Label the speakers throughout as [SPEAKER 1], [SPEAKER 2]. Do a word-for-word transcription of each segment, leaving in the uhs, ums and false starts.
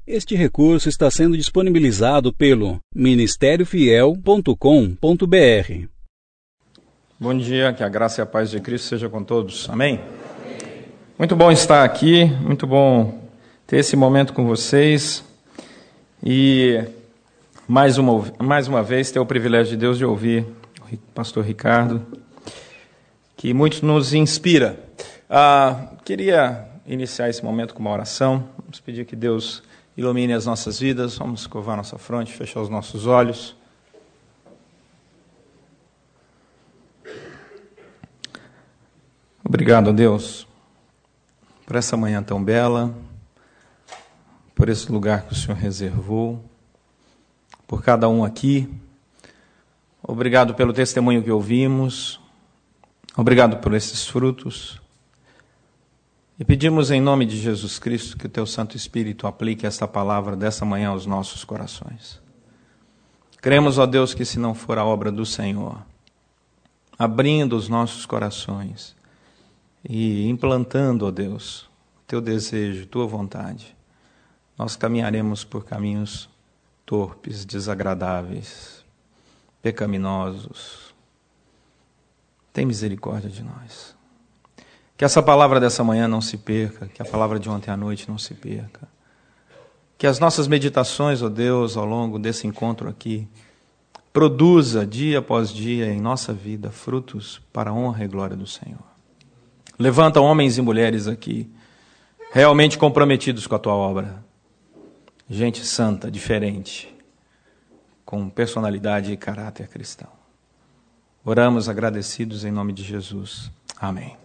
[SPEAKER 1] Este recurso está sendo disponibilizado pelo ministério fiel ponto com ponto br.
[SPEAKER 2] Bom dia, que a graça e a paz de Cristo seja com todos. Amém? Muito bom estar aqui, muito bom ter esse momento com vocês e mais uma, mais uma vez ter o privilégio de Deus de ouvir o pastor Ricardo, que muito nos inspira. Ah, queria iniciar esse momento com uma oração. Vamos pedir que Deus ilumine as nossas vidas. Vamos curvar nossa fronte, fechar os nossos olhos. Obrigado, Deus, por essa manhã tão bela, por esse lugar que o Senhor reservou, por cada um aqui. Obrigado pelo testemunho que ouvimos. Obrigado por esses frutos. E pedimos em nome de Jesus Cristo que o Teu Santo Espírito aplique esta palavra dessa manhã aos nossos corações. Cremos, ó Deus, que se não for a obra do Senhor, abrindo os nossos corações e implantando, ó Deus, o Teu desejo, Tua vontade, nós caminharemos por caminhos torpes, desagradáveis, pecaminosos. Tem misericórdia de nós. Que essa palavra dessa manhã não se perca, que a palavra de ontem à noite não se perca. Que as nossas meditações, ó Deus, ao longo desse encontro aqui, produza dia após dia em nossa vida frutos para a honra e glória do Senhor. Levanta homens e mulheres aqui, realmente comprometidos com a Tua obra. Gente santa, diferente, com personalidade e caráter cristão. Oramos agradecidos em nome de Jesus. Amém.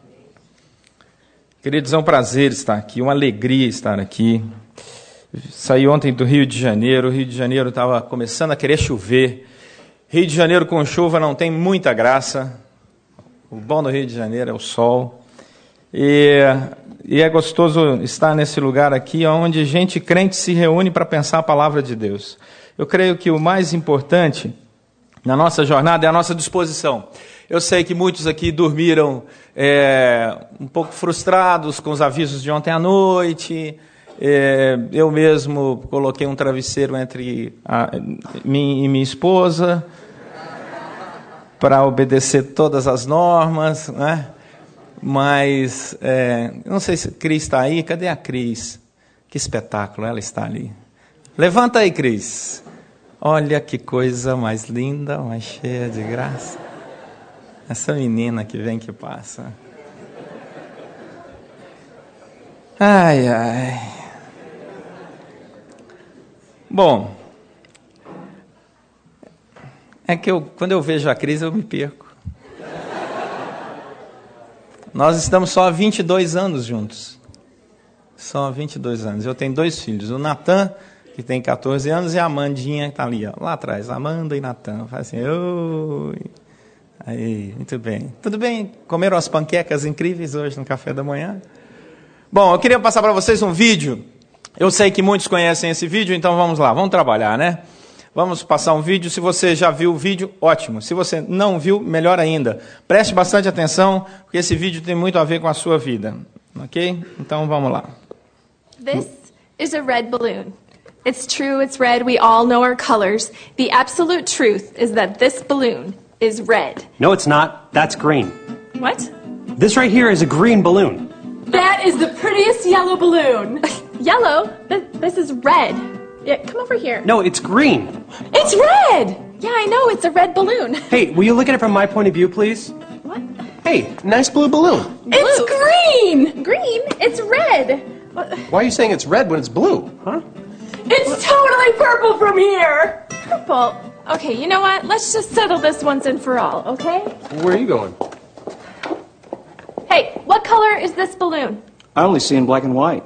[SPEAKER 2] Queridos, é um prazer estar aqui, uma alegria estar aqui. Saí ontem do Rio de Janeiro, o Rio de Janeiro estava começando a querer chover. Rio de Janeiro com chuva não tem muita graça. O bom do Rio de Janeiro é o sol. E, e é gostoso estar nesse lugar aqui, onde gente crente se reúne para pensar a palavra de Deus. Eu creio que o mais importante na nossa jornada é a nossa disposição. Eu sei que muitos aqui dormiram é, um pouco frustrados com os avisos de ontem à noite. É, eu mesmo coloquei um travesseiro entre a, mim e minha esposa para obedecer todas as normas, né? Mas, é, não sei se a Cris está aí. Cadê a Cris? Que espetáculo, ela está ali. Levanta aí, Cris. Olha que coisa mais linda, mais cheia de graça. Essa menina que vem que passa. Ai, ai. Bom, é que eu, quando eu vejo a Cris, eu me perco. Nós estamos só há vinte e dois anos juntos. Só há vinte e dois anos. Eu tenho dois filhos. O Natan, que tem catorze anos, e a Amandinha, que está ali, ó, lá atrás. Amanda e Natan. Faz assim, oi. Aí, muito bem. Tudo bem? Comeram as panquecas incríveis hoje no café da manhã? Bom, eu queria passar para vocês um vídeo. Eu sei que muitos conhecem esse vídeo, então vamos lá, vamos trabalhar, né? Vamos passar um vídeo. Se você já viu o vídeo, ótimo. Se você não viu, melhor ainda. Preste bastante atenção, porque esse vídeo tem muito a ver com a sua vida. Ok? Então vamos lá.
[SPEAKER 3] This is a red balloon. It's true, it's red. We all know our colors. The absolute truth is that this balloon is red.
[SPEAKER 4] No, it's not. That's green.
[SPEAKER 3] What?
[SPEAKER 4] This right here is a green balloon.
[SPEAKER 3] That is the prettiest yellow balloon. Yellow? Th- this is red. Yeah, come over here.
[SPEAKER 4] No, it's green.
[SPEAKER 3] It's red! Yeah, I know, it's a red balloon.
[SPEAKER 4] Hey, will you look at it from my point of view, please?
[SPEAKER 3] What?
[SPEAKER 4] Hey, nice blue balloon.
[SPEAKER 3] Blue. It's green! Green? It's red.
[SPEAKER 4] Why are you saying it's red when it's blue? Huh?
[SPEAKER 3] It's totally purple from here! Purple? Okay, you know what? Let's just settle this once and for all, okay?
[SPEAKER 4] Where are you going?
[SPEAKER 3] Hey, what color is this balloon?
[SPEAKER 5] I only see in black and white.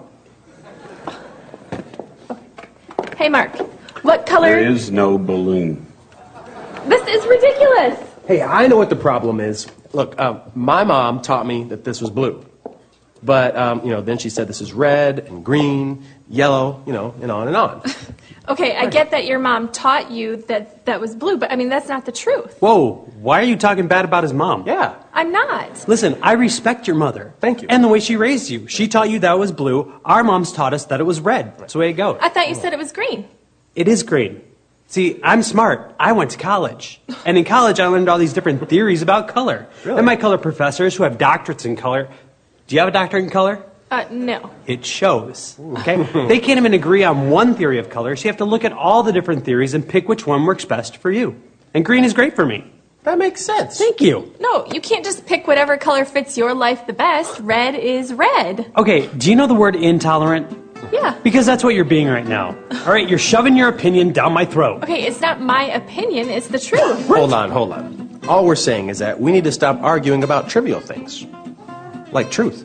[SPEAKER 3] Hey, Mark, what color...
[SPEAKER 6] There is no balloon.
[SPEAKER 3] This is ridiculous!
[SPEAKER 7] Hey, I know what the problem is. Look, uh, my mom taught me that this was blue. But, um, you know, then she said this is red and green, yellow, you know, and on and on.
[SPEAKER 3] Okay, I get that your mom taught you that that was blue, but I mean, that's not the truth.
[SPEAKER 7] Whoa, why are you talking bad about his mom?
[SPEAKER 4] Yeah.
[SPEAKER 3] I'm not.
[SPEAKER 7] Listen, I respect your mother.
[SPEAKER 4] Thank you.
[SPEAKER 7] And the way she raised you. She taught you that was blue. Our moms taught us that it was red. That's the way it goes.
[SPEAKER 3] I thought you said it was green.
[SPEAKER 7] It is green. See, I'm smart. I went to college. And in college, I learned all these different theories about color.
[SPEAKER 4] Really?
[SPEAKER 7] And my color professors who have doctorates in color. Do you have a doctorate in color?
[SPEAKER 3] Uh, no.
[SPEAKER 7] It shows. Okay? They can't even agree on one theory of color, so you have to look at all the different theories and pick which one works best for you. And green is great for me.
[SPEAKER 4] That makes sense.
[SPEAKER 7] Thank you.
[SPEAKER 3] No, you can't just pick whatever color fits your life the best. Red is red.
[SPEAKER 7] Okay, do you know the word intolerant?
[SPEAKER 3] Yeah.
[SPEAKER 7] Because that's what you're being right now. All right, you're shoving your opinion down my throat.
[SPEAKER 3] Okay, it's not my opinion, it's the truth.
[SPEAKER 4] Hold on, hold on. All we're saying is that we need to stop arguing about trivial things. Like truth.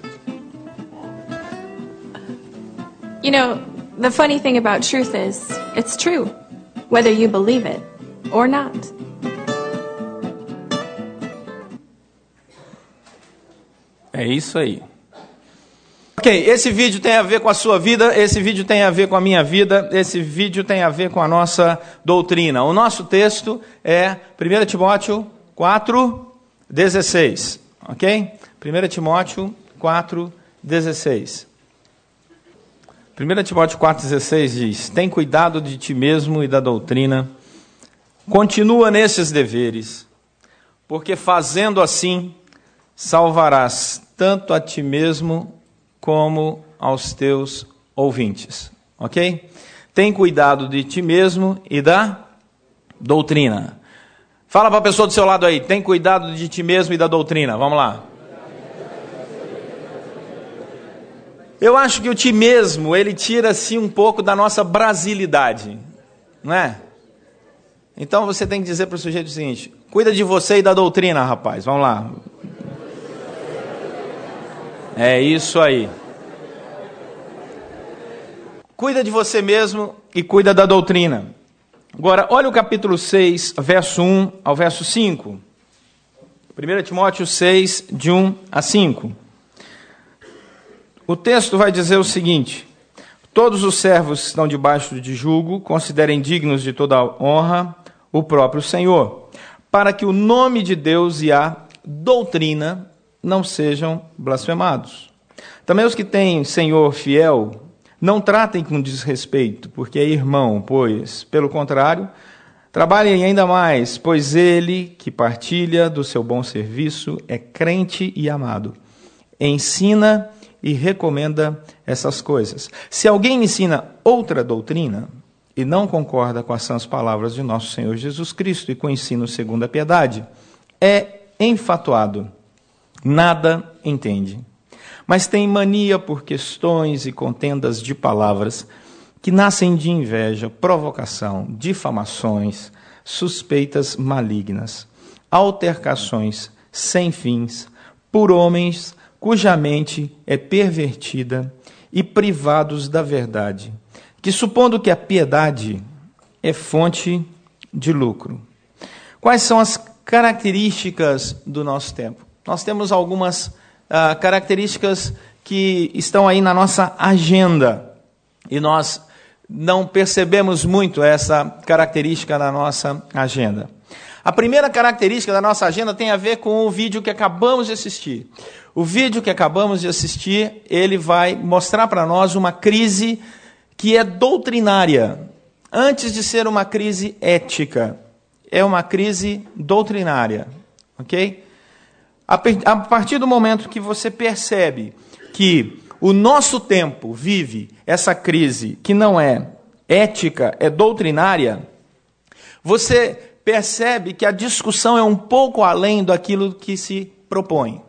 [SPEAKER 3] You know, the funny thing about truth is, it's true, whether you believe it or not.
[SPEAKER 2] É isso aí. Ok, esse vídeo tem a ver com a sua vida, esse vídeo tem a ver com a minha vida, esse vídeo tem a ver com a nossa doutrina. O nosso texto é primeira Timóteo quatro, dezesseis, ok? primeira Timóteo quatro, dezesseis. primeira Timóteo quatro, dezesseis diz: tem cuidado de ti mesmo e da doutrina, continua nesses deveres, porque fazendo assim salvarás tanto a ti mesmo como aos teus ouvintes, ok? Tem cuidado de ti mesmo e da doutrina. Fala para a pessoa do seu lado aí, tem cuidado de ti mesmo e da doutrina, vamos lá. Eu acho que o ti mesmo, ele tira assim um pouco da nossa brasilidade, não é? Então você tem que dizer para o sujeito o seguinte: cuida de você e da doutrina, rapaz, vamos lá. É isso aí. Cuida de você mesmo e cuida da doutrina. Agora, olha o capítulo seis, verso um ao verso cinco. primeira Timóteo seis, de um a cinco. O texto vai dizer o seguinte: todos os servos que estão debaixo de julgo considerem dignos de toda honra o próprio Senhor, para que o nome de Deus e a doutrina não sejam blasfemados. Também os que têm Senhor fiel, não tratem com desrespeito, porque é irmão, pois, pelo contrário, trabalhem ainda mais, pois ele que partilha do seu bom serviço é crente e amado. Ensina e recomenda essas coisas. Se alguém ensina outra doutrina e não concorda com as sãs palavras de nosso Senhor Jesus Cristo e com o ensino segundo a piedade, é enfatuado, nada entende, mas tem mania por questões e contendas de palavras que nascem de inveja, provocação, difamações, suspeitas malignas, altercações sem fins, por homens cuja mente é pervertida e privados da verdade, que supondo que a piedade é fonte de lucro. Quais são as características do nosso tempo? Nós temos algumas uh, características que estão aí na nossa agenda e nós não percebemos muito essa característica na nossa agenda. A primeira característica da nossa agenda tem a ver com o vídeo que acabamos de assistir. O vídeo que acabamos de assistir, ele vai mostrar para nós uma crise que é doutrinária, antes de ser uma crise ética. É uma crise doutrinária, ok? A partir do momento que você percebe que o nosso tempo vive essa crise que não é ética, é doutrinária, você percebe que a discussão é um pouco além daquilo que se propõe.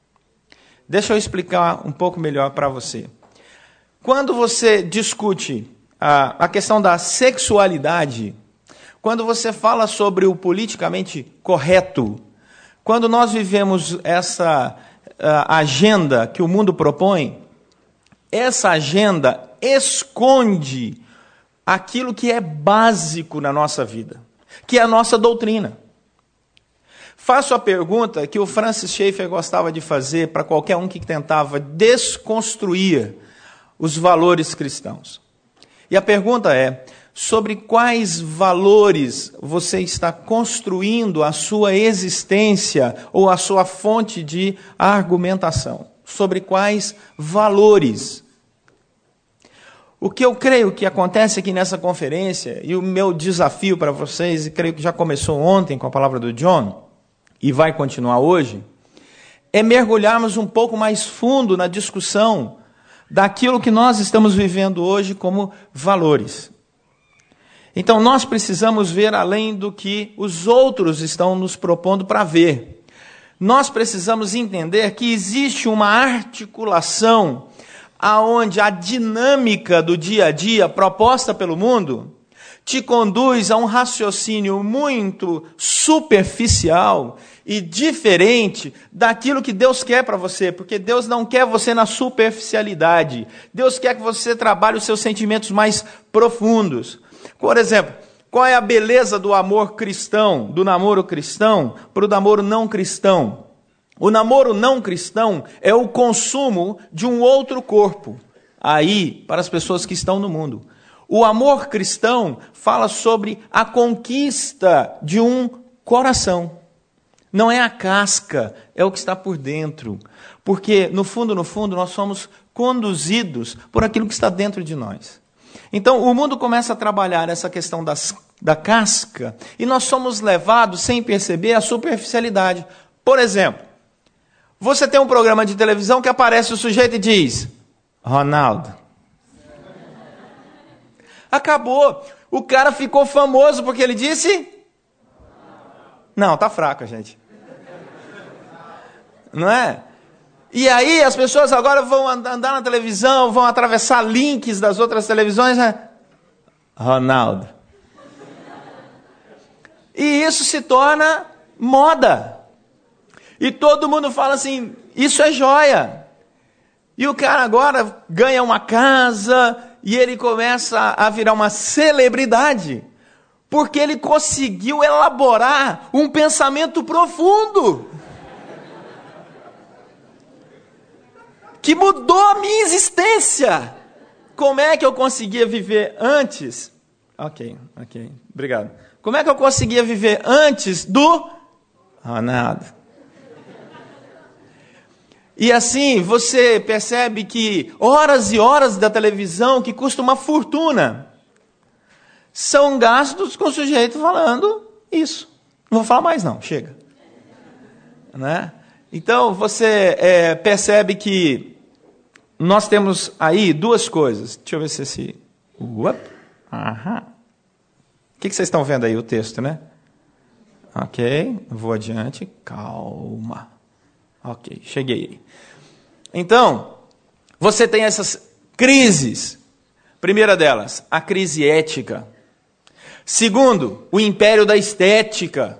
[SPEAKER 2] Deixa eu explicar um pouco melhor para você. Quando você discute a, a questão da sexualidade, quando você fala sobre o politicamente correto, quando nós vivemos essa uh, agenda que o mundo propõe, essa agenda esconde aquilo que é básico na nossa vida, que é a nossa doutrina. Faço a pergunta que o Francis Schaeffer gostava de fazer para qualquer um que tentava desconstruir os valores cristãos. E a pergunta é: sobre quais valores você está construindo a sua existência ou a sua fonte de argumentação. Sobre quais valores. O que eu creio que acontece aqui nessa conferência, e o meu desafio para vocês, e creio que já começou ontem com a palavra do John, e vai continuar hoje, é mergulharmos um pouco mais fundo na discussão daquilo que nós estamos vivendo hoje como valores. Então nós precisamos ver além do que os outros estão nos propondo para ver. Nós precisamos entender que existe uma articulação aonde a dinâmica do dia a dia proposta pelo mundo te conduz a um raciocínio muito superficial e diferente daquilo que Deus quer para você, porque Deus não quer você na superficialidade. Deus quer que você trabalhe os seus sentimentos mais profundos. Por exemplo, qual é a beleza do amor cristão, do namoro cristão, para o namoro não cristão? O namoro não cristão é o consumo de um outro corpo, aí, para as pessoas que estão no mundo. O amor cristão fala sobre a conquista de um coração. Não é a casca, é o que está por dentro. Porque, no fundo, no fundo, nós somos conduzidos por aquilo que está dentro de nós. Então, o mundo começa a trabalhar essa questão das, da casca e nós somos levados, sem perceber, à superficialidade. Por exemplo, você tem um programa de televisão que aparece o sujeito e diz: Ronaldo. Acabou. O cara ficou famoso porque ele disse... Não, tá fraco, gente. Não é? E aí as pessoas agora vão andar na televisão, vão atravessar links das outras televisões. Né? Ronaldo. E isso se torna moda. E todo mundo fala assim, isso é joia. E o cara agora ganha uma casa e ele começa a virar uma celebridade. Porque ele conseguiu elaborar um pensamento profundo. Que mudou a minha existência. Como é que eu conseguia viver antes? Ok, ok, obrigado. Como é que eu conseguia viver antes do Ronaldo? E assim, você percebe que horas e horas da televisão, que custa uma fortuna, são gastos com o sujeito falando isso. Não vou falar mais não, chega. Né? Então, você é, percebe que nós temos aí duas coisas. Deixa eu ver se esse... Uop. Aham. O que, que vocês estão vendo aí, o texto, né? Ok, vou adiante. Calma. Ok, cheguei. Então, você tem essas crises. Primeira delas, a crise ética. Segundo, o império da estética.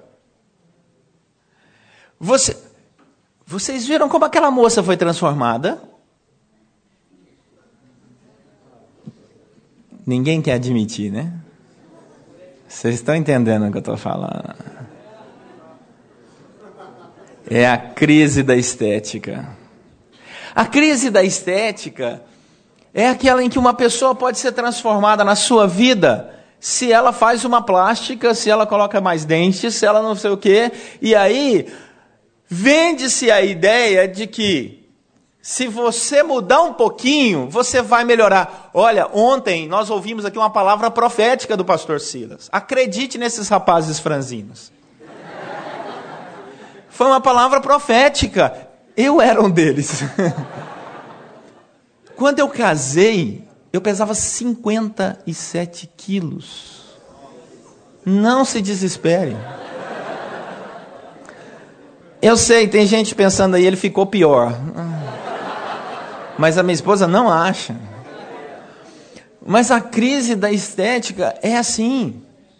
[SPEAKER 2] Você, vocês viram como aquela moça foi transformada? Ninguém quer admitir, né? Vocês estão entendendo o que eu estou falando? É a crise da estética. A crise da estética é aquela em que uma pessoa pode ser transformada na sua vida se ela faz uma plástica, se ela coloca mais dentes, se ela não sei o quê. E aí, vende-se a ideia de que se você mudar um pouquinho, você vai melhorar. Olha, ontem nós ouvimos aqui uma palavra profética do pastor Silas. Acredite nesses rapazes franzinos. Foi uma palavra profética. Eu era um deles. Quando eu casei, eu pesava cinquenta e sete quilos. Não se desespere. Eu sei, tem gente pensando aí, ele ficou pior. Mas a minha esposa não acha. Mas a crise da estética é assim.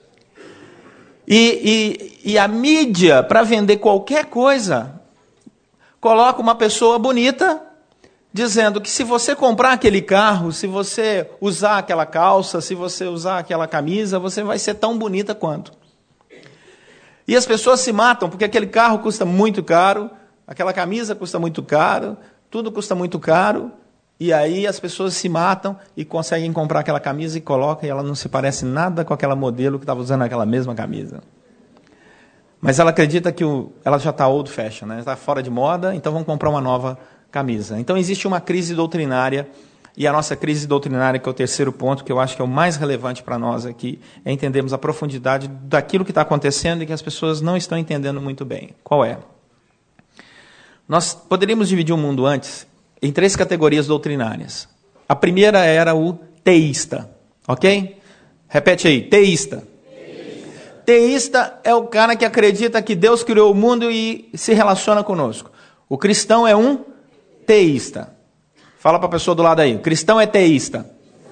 [SPEAKER 2] E, e, e a mídia, para vender qualquer coisa, coloca uma pessoa bonita, dizendo que se você comprar aquele carro, se você usar aquela calça, se você usar aquela camisa, você vai ser tão bonita quanto. E as pessoas se matam, porque aquele carro custa muito caro, aquela camisa custa muito caro, tudo custa muito caro, E aí as pessoas se matam e conseguem comprar aquela camisa e colocam, e ela não se parece nada com aquela modelo que estava usando aquela mesma camisa. Mas ela acredita que o, ela já está old fashion, né? Está fora de moda, então vamos comprar uma nova camisa. Então existe uma crise doutrinária, e a nossa crise doutrinária, que é o terceiro ponto, que eu acho que é o mais relevante para nós aqui, é entendermos a profundidade daquilo que está acontecendo e que as pessoas não estão entendendo muito bem. Qual é? Nós poderíamos dividir o mundo antes em três categorias doutrinárias. A primeira era o teísta, ok? Repete aí, teísta. Teísta. Teísta é o cara que acredita que Deus criou o mundo e se relaciona conosco. O cristão é um teísta. Fala para a pessoa do lado aí, o cristão é teísta.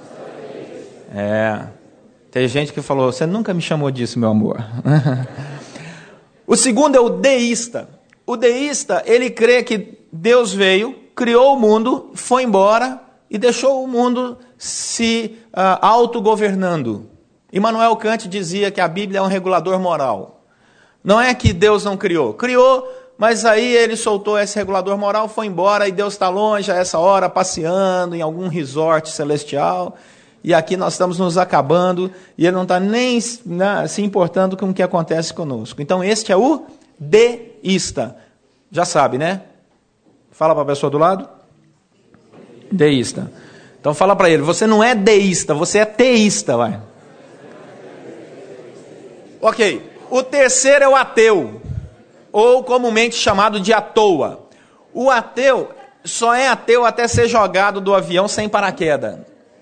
[SPEAKER 2] É, tem gente que falou, você nunca me chamou disso, meu amor. O segundo é o deísta. O deísta, ele crê que Deus veio, criou o mundo, foi embora e deixou o mundo se uh, autogovernando. Immanuel Kant dizia que a Bíblia é um regulador moral. Não é que Deus não criou. Criou, mas aí ele soltou esse regulador moral, foi embora e Deus está longe a essa hora, passeando em algum resort celestial. E aqui nós estamos nos acabando e ele não está nem né, se importando com o que acontece conosco. Então este é o deísta. Já sabe, né? Fala para a pessoa do lado. Deísta. Então fala para ele, você não é deísta, você é teísta, vai. Ok. O terceiro é o ateu, ou comumente chamado de atoa. O ateu só é ateu até ser jogado do avião sem paraquedas.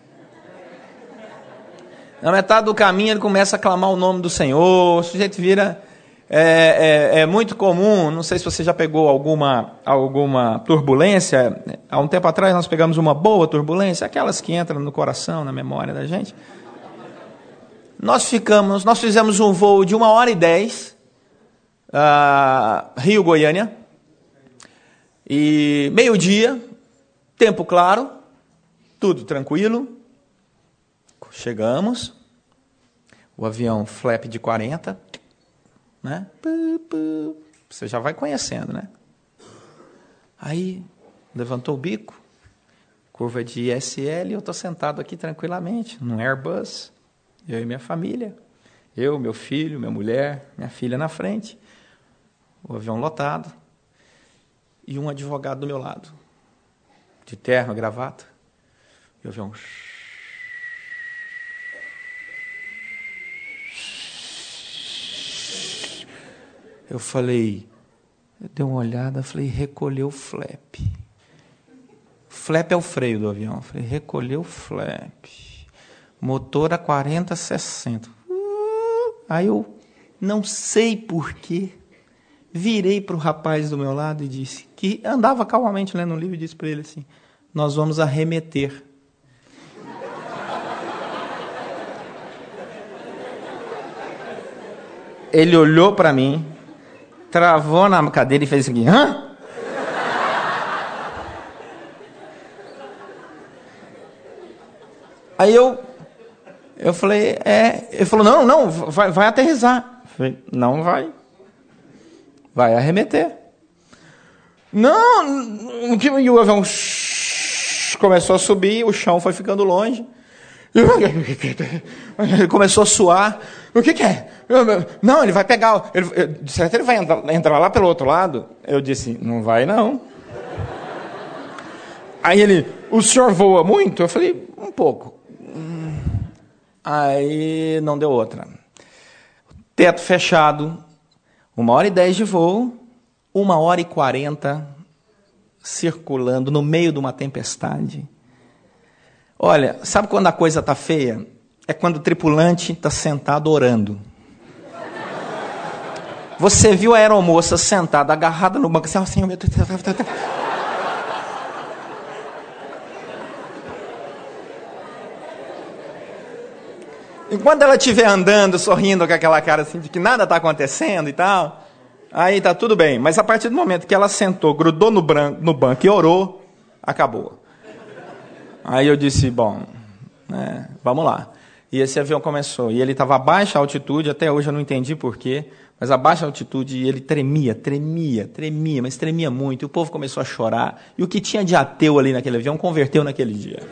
[SPEAKER 2] Na metade do caminho ele começa a clamar o nome do Senhor, o sujeito vira... É, é, é muito comum, não sei se você já pegou alguma, alguma turbulência. Há um tempo atrás nós pegamos uma boa turbulência, aquelas que entram no coração, na memória da gente. Nós ficamos, nós fizemos um voo de uma hora e dez, uh, Rio-Goiânia, e meio-dia, tempo claro, tudo tranquilo. Chegamos, o avião flap de quarenta, né? Você já vai conhecendo, né? Aí levantou o bico, curva de I S L, e eu estou sentado aqui tranquilamente num Airbus, eu e minha família, eu, meu filho, minha mulher, minha filha na frente, o avião lotado e um advogado do meu lado, de terno, gravata, e o avião... Eu falei, eu dei uma olhada, falei, recolheu o flap. Flap é o freio do avião. Eu falei, recolheu o flap. Motor a quarenta, sessenta. Uh, aí eu, não sei porquê, virei para o rapaz do meu lado e disse, que andava calmamente lendo um livro, e disse para ele assim, nós vamos arremeter. Ele olhou para mim, travou na cadeira e fez isso aqui. Hã? Aí eu, eu falei, é... Ele falou, não, não, vai, vai aterrissar. Eu falei, não vai. Vai arremeter. Não, e o avião começou a subir, o chão foi ficando longe. Ele começou a suar. O que, que é? Não, ele vai pegar. Ele, de certo, ele vai entrar, entrar lá pelo outro lado. Eu disse, não vai não. Aí ele, o senhor voa muito? Eu falei, um pouco. Aí não deu outra. Teto fechado, uma hora e dez de voo, uma hora e quarenta circulando no meio de uma tempestade. Olha, sabe quando a coisa está feia? É quando o tripulante está sentado orando. Você viu a aeromoça sentada, agarrada no banco, assim, meu Deus. Enquanto ela estiver andando, sorrindo com aquela cara assim, de que nada está acontecendo e tal, aí está tudo bem. Mas a partir do momento que ela sentou, grudou no, branco, no banco e orou, acabou. Aí eu disse, bom, né, vamos lá. E esse avião começou, e ele estava a baixa altitude, até hoje eu não entendi porquê, mas a baixa altitude, e ele tremia, tremia, tremia, mas tremia muito, e o povo começou a chorar, e o que tinha de ateu ali naquele avião converteu naquele dia.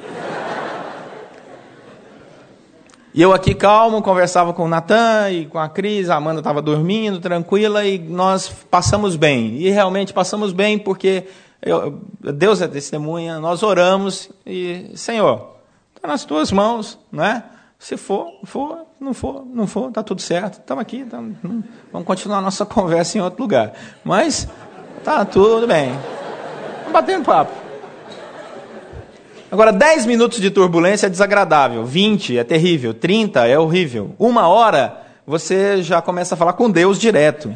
[SPEAKER 2] E eu aqui calmo, conversava com o Natan e com a Cris, a Amanda estava dormindo, tranquila, e nós passamos bem, e realmente passamos bem, porque eu, Deus é testemunha, nós oramos, e Senhor, está nas tuas mãos, não é? Se for, for, não for, não for, está tudo certo. Estamos aqui, tamo, vamos continuar a nossa conversa em outro lugar. Mas está tudo bem. Vamos batendo papo. Agora, dez minutos de turbulência é desagradável. vinte é terrível. trinta é horrível. Uma hora, você já começa a falar com Deus direto.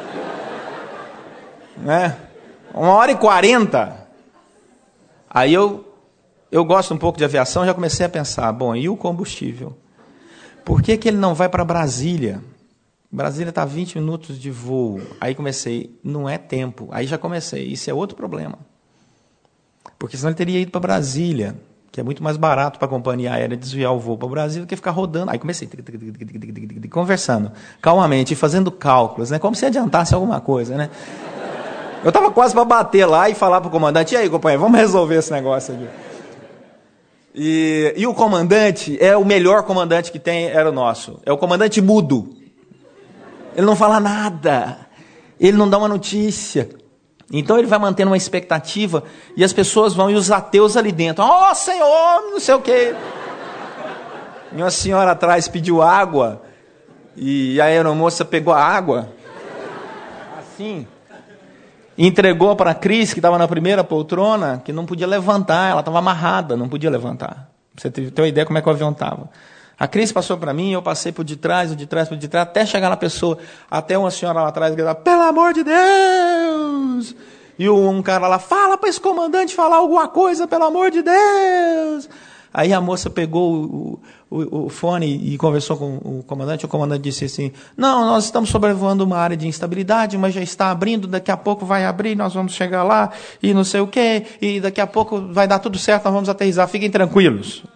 [SPEAKER 2] Né? Uma hora e quarenta. Aí eu... Eu gosto um pouco de aviação, já comecei a pensar, bom, e o combustível? Por que que ele não vai para Brasília? Brasília está a vinte minutos de voo. Aí comecei, não é tempo. Aí já comecei, isso é outro problema. Porque senão ele teria ido para Brasília, que é muito mais barato para a companhia aérea desviar o voo para Brasília do que ficar rodando. Aí comecei, conversando calmamente, fazendo cálculos, né? Como se adiantasse alguma coisa, né? Eu estava quase para bater lá e falar para o comandante, e aí, companheiro, vamos resolver esse negócio aqui. E, e o comandante, é o melhor comandante que tem, era o nosso. É o comandante mudo. Ele não fala nada. Ele não dá uma notícia. Então ele vai mantendo uma expectativa e as pessoas vão, e os ateus ali dentro. Ó, oh, Senhor, não sei o quê. E uma senhora atrás pediu água e a aeromoça pegou a água. Assim... E entregou para a Cris, que estava na primeira poltrona, que não podia levantar, ela estava amarrada, não podia levantar. Pra você ter uma ideia como é que o avião estava. A Cris passou para mim, eu passei por de trás, por de trás, por de trás, até chegar na pessoa, até uma senhora lá atrás gritava, pelo amor de Deus! E um cara lá, fala para esse comandante falar alguma coisa, pelo amor de Deus! Aí a moça pegou o, o, o fone e conversou com o comandante. O comandante disse assim, não, nós estamos sobrevoando uma área de instabilidade, mas já está abrindo, daqui a pouco vai abrir, nós vamos chegar lá, e não sei o quê, e daqui a pouco vai dar tudo certo, nós vamos aterrissar, fiquem tranquilos.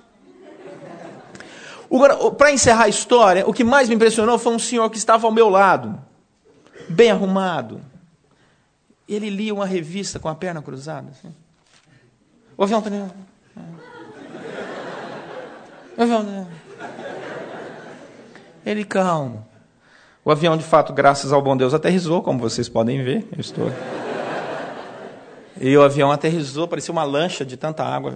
[SPEAKER 2] Para encerrar a história, o que mais me impressionou foi um senhor que estava ao meu lado, bem arrumado. Ele lia uma revista com a perna cruzada. Assim. O avião está... Ele calmo. O avião, de fato, graças ao bom Deus, aterrissou, como vocês podem ver. Eu estou... E o avião aterrissou, parecia uma lancha de tanta água.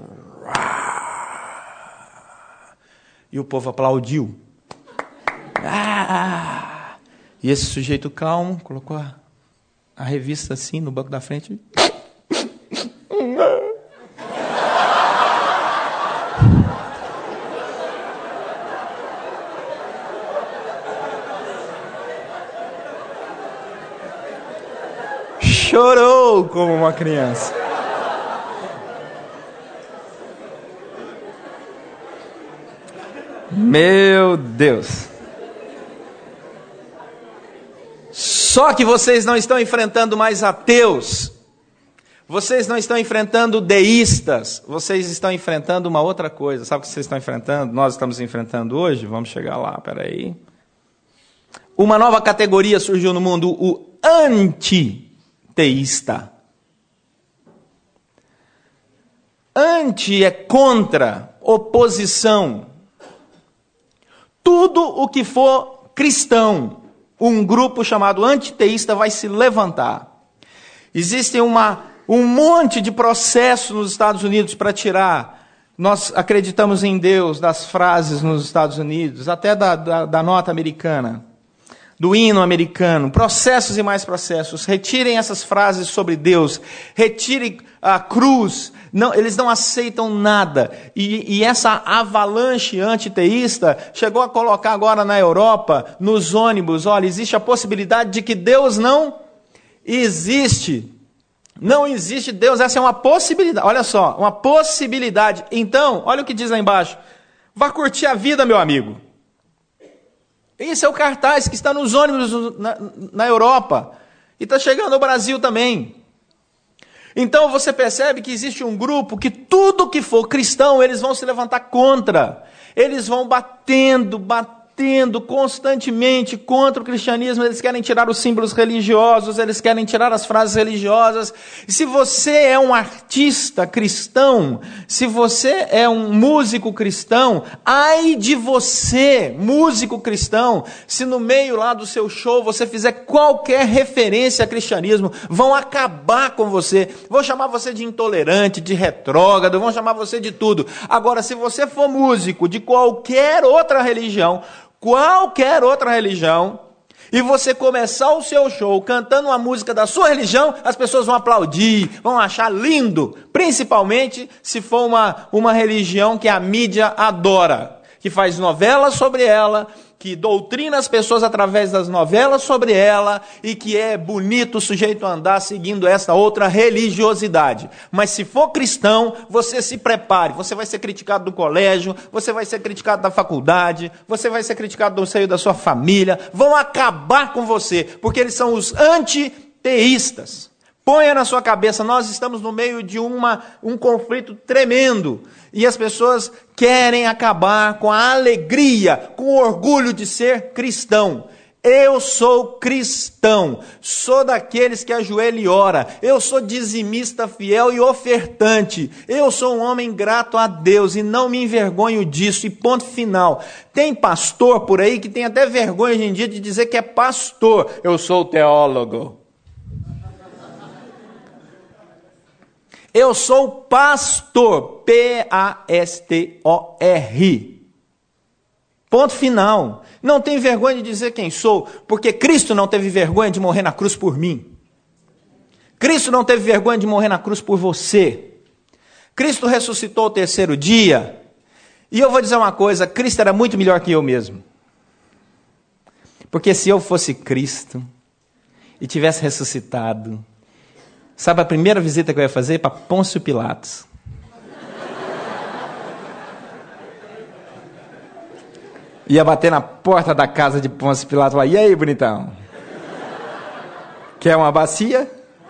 [SPEAKER 2] E o povo aplaudiu. E esse sujeito calmo colocou a, a revista assim no banco da frente. Chorou como uma criança. Meu Deus. Só que vocês não estão enfrentando mais ateus. Vocês não estão enfrentando deístas. Vocês estão enfrentando uma outra coisa. Sabe o que vocês estão enfrentando? Nós estamos enfrentando hoje? Vamos chegar lá, peraí. Uma nova categoria surgiu no mundo, o anti teísta. Anti é contra, oposição. Tudo o que for cristão, um grupo chamado antiteísta vai se levantar. Existe uma, um monte de processos nos Estados Unidos para tirar. Nós acreditamos em Deus das frases nos Estados Unidos, até da, da, da nota americana. Do hino americano, processos e mais processos. Retirem essas frases sobre Deus, retirem a cruz. Não, eles não aceitam nada. E, e essa avalanche antiteísta chegou a colocar agora na Europa, nos ônibus, olha, existe a possibilidade de que Deus não existe. Não existe Deus, essa é uma possibilidade. Olha só, uma possibilidade. Então, olha o que diz lá embaixo. Vá curtir a vida, meu amigo. Esse é o cartaz que está nos ônibus na, na Europa. E está chegando ao Brasil também. Então você percebe que existe um grupo que tudo que for cristão, eles vão se levantar contra. Eles vão batendo, batendo, constantemente contra o cristianismo. Eles querem tirar os símbolos religiosos, eles querem tirar as frases religiosas. E se você é um artista cristão, se você é um músico cristão, ai de você, músico cristão, se no meio lá do seu show você fizer qualquer referência a cristianismo, vão acabar com você, vão chamar você de intolerante, de retrógrado, vão chamar você de tudo. Agora, se você for músico de qualquer outra religião, qualquer outra religião, e você começar o seu show cantando uma música da sua religião, as pessoas vão aplaudir, vão achar lindo, principalmente se for uma, uma religião que a mídia adora, que faz novelas sobre ela, que doutrina as pessoas através das novelas sobre ela, e que é bonito o sujeito andar seguindo essa outra religiosidade. Mas se for cristão, você se prepare, você vai ser criticado do colégio, você vai ser criticado da faculdade, você vai ser criticado do seio da sua família, vão acabar com você, porque eles são os antiteístas. Ponha na sua cabeça, nós estamos no meio de uma, um conflito tremendo, e as pessoas querem acabar com a alegria, com o orgulho de ser cristão. Eu sou cristão, sou daqueles que ajoelha e ora, eu sou dizimista fiel e ofertante, eu sou um homem grato a Deus e não me envergonho disso, e ponto final. Tem pastor por aí que tem até vergonha hoje em dia de dizer que é pastor. Eu sou teólogo. Eu sou pastor, P A S T O R. Ponto final. Não tem vergonha de dizer quem sou, porque Cristo não teve vergonha de morrer na cruz por mim. Cristo não teve vergonha de morrer na cruz por você. Cristo ressuscitou o terceiro dia. E eu vou dizer uma coisa, Cristo era muito melhor que eu mesmo. Porque se eu fosse Cristo e tivesse ressuscitado, sabe a primeira visita que eu ia fazer? Para Pôncio Pilatos. Ia bater na porta da casa de Pôncio Pilatos e falar, e aí, bonitão? Quer uma bacia?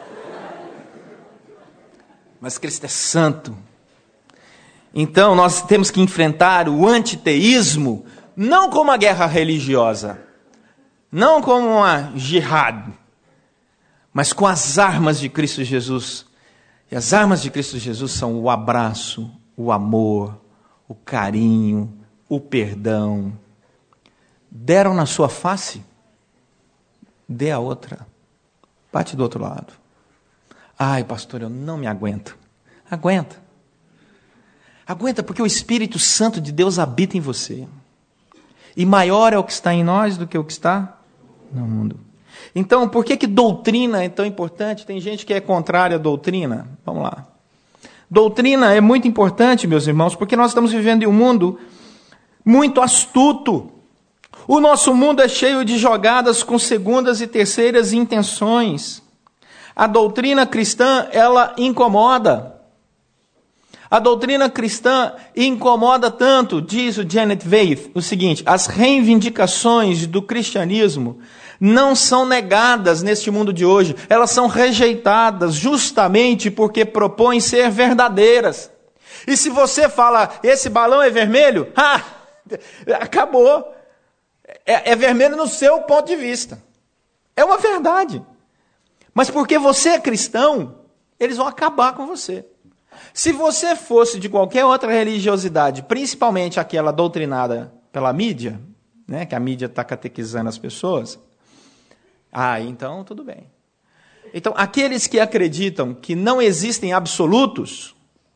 [SPEAKER 2] Mas Cristo é santo. Então nós temos que enfrentar o antiteísmo, não como uma guerra religiosa, não como uma jihad, mas com as armas de Cristo Jesus. E as armas de Cristo Jesus são o abraço, o amor, o carinho, o perdão. Deram na sua face? Dê a outra. Bate do outro lado. Ai, pastor, eu não me aguento. Aguenta. Aguenta, porque o Espírito Santo de Deus habita em você. E maior é o que está em nós do que o que está no mundo. Então, por que que doutrina é tão importante? Tem gente que é contrária à doutrina. Vamos lá. Doutrina é muito importante, meus irmãos, porque nós estamos vivendo em um mundo muito astuto. O nosso mundo é cheio de jogadas com segundas e terceiras intenções. A doutrina cristã, ela incomoda. A doutrina cristã incomoda tanto, diz o Janet Veith, o seguinte: as reivindicações do cristianismo não são negadas neste mundo de hoje, elas são rejeitadas justamente porque propõem ser verdadeiras. E se você fala, esse balão é vermelho, ah, acabou. É, é vermelho no seu ponto de vista. É uma verdade. Mas porque você é cristão, eles vão acabar com você. Se você fosse de qualquer outra religiosidade, principalmente aquela doutrinada pela mídia, né, que a mídia está catequizando as pessoas, ah, então tudo bem. Então, aqueles que acreditam que não existem absolutos,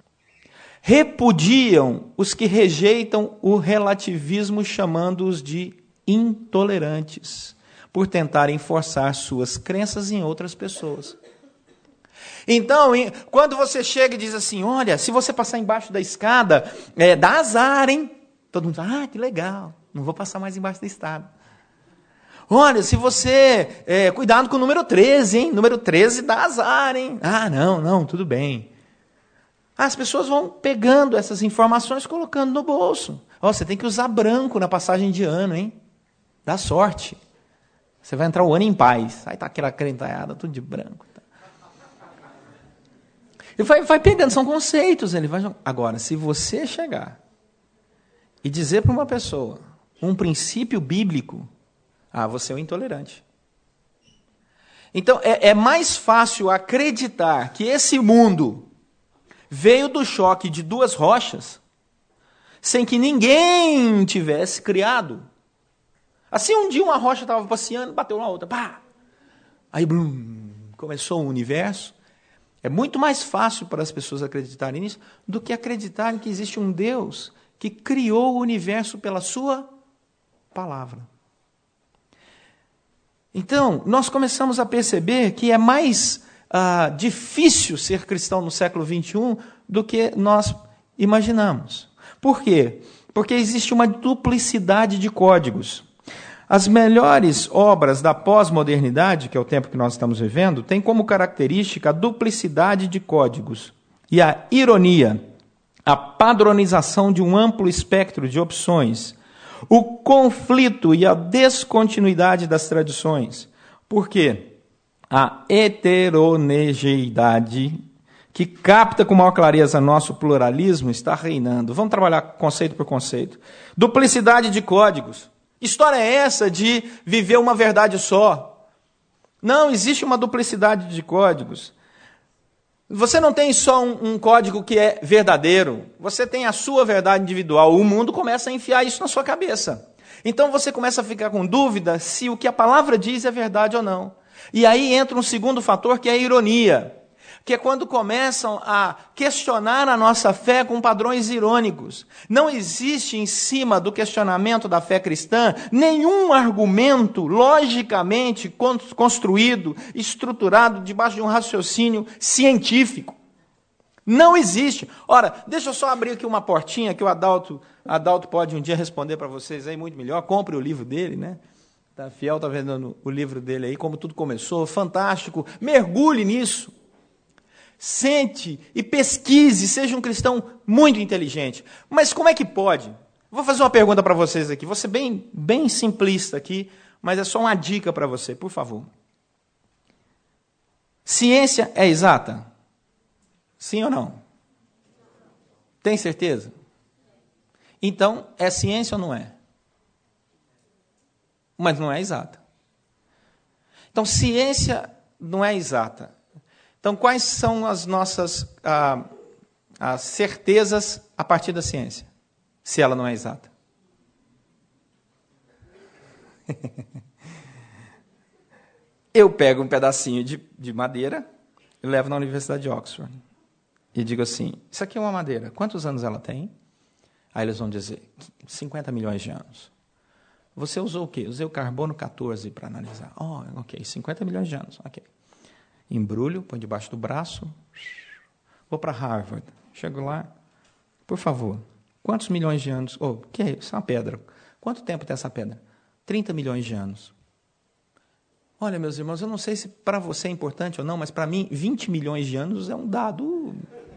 [SPEAKER 2] repudiam os que rejeitam o relativismo, chamando-os de intolerantes, por tentarem forçar suas crenças em outras pessoas. Então, quando você chega e diz assim, olha, se você passar embaixo da escada, é, dá azar, hein? Todo mundo, ah, que legal, não vou passar mais embaixo da escada. Olha, se você, é, cuidado com o número treze, hein? Número treze dá azar, hein? Ah, não, não, tudo bem. As pessoas vão pegando essas informações e colocando no bolso. Ó, você tem que usar branco na passagem de ano, hein? Dá sorte. Você vai entrar o ano em paz. Aí tá aquela crentalhada, tudo de branco. Tá. E vai, vai pegando, são conceitos. Ele vai... Agora, se você chegar e dizer para uma pessoa um princípio bíblico, ah, você é um intolerante. Então, é, é mais fácil acreditar que esse mundo veio do choque de duas rochas, sem que ninguém tivesse criado. Assim, um dia uma rocha estava passeando, bateu na outra, pá! Aí, blum, começou o universo. É muito mais fácil para as pessoas acreditarem nisso do que acreditarem que existe um Deus que criou o universo pela sua palavra. Então, nós começamos a perceber que é mais ah, difícil ser cristão no século vinte e um do que nós imaginamos. Por quê? Porque existe uma duplicidade de códigos. As melhores obras da pós-modernidade, que é o tempo que nós estamos vivendo, têm como característica a duplicidade de códigos e a ironia, a padronização de um amplo espectro de opções, o conflito e a descontinuidade das tradições. Por quê? A heterogeneidade, que capta com maior clareza nosso pluralismo, está reinando. Vamos trabalhar conceito por conceito. Duplicidade de códigos. História é essa de viver uma verdade só? Não, existe uma duplicidade de códigos. Você não tem só um, um código que é verdadeiro, você tem a sua verdade individual. O mundo começa a enfiar isso na sua cabeça. Então você começa a ficar com dúvida se o que a palavra diz é verdade ou não. E aí entra um segundo fator, que é a ironia, que é quando começam a questionar a nossa fé com padrões irônicos. Não existe em cima do questionamento da fé cristã nenhum argumento logicamente construído, estruturado debaixo de um raciocínio científico. Não existe. Ora, deixa eu só abrir aqui uma portinha que o Adalto, Adalto pode um dia responder para vocês aí muito melhor. Compre o livro dele, né? Tá, Fiel está vendendo o livro dele aí, como tudo começou, fantástico. Mergulhe nisso. Sente e pesquise, seja um cristão muito inteligente. Mas como é que pode? Vou fazer uma pergunta para vocês aqui. Vou ser bem, bem simplista aqui, mas é só uma dica para você, por favor. Ciência é exata? Sim ou não? Tem certeza? Então, é ciência ou não é? Mas não é exata. Então, ciência não é exata. Então, quais são as nossas ah, as certezas a partir da ciência, se ela não é exata? Eu pego um pedacinho de, de madeira e levo na Universidade de Oxford e digo assim, isso aqui é uma madeira, quantos anos ela tem? Aí eles vão dizer, cinquenta milhões de anos. Você usou o quê? Usei o carbono quatorze para analisar. Oh, ok, cinquenta milhões de anos, ok. Embrulho, põe debaixo do braço, vou para Harvard, chego lá, por favor, quantos milhões de anos, oh, que é isso? É uma pedra, quanto tempo tem essa pedra? trinta milhões de anos. Olha, meus irmãos, eu não sei se para você é importante ou não, mas para mim, vinte milhões de anos é um dado,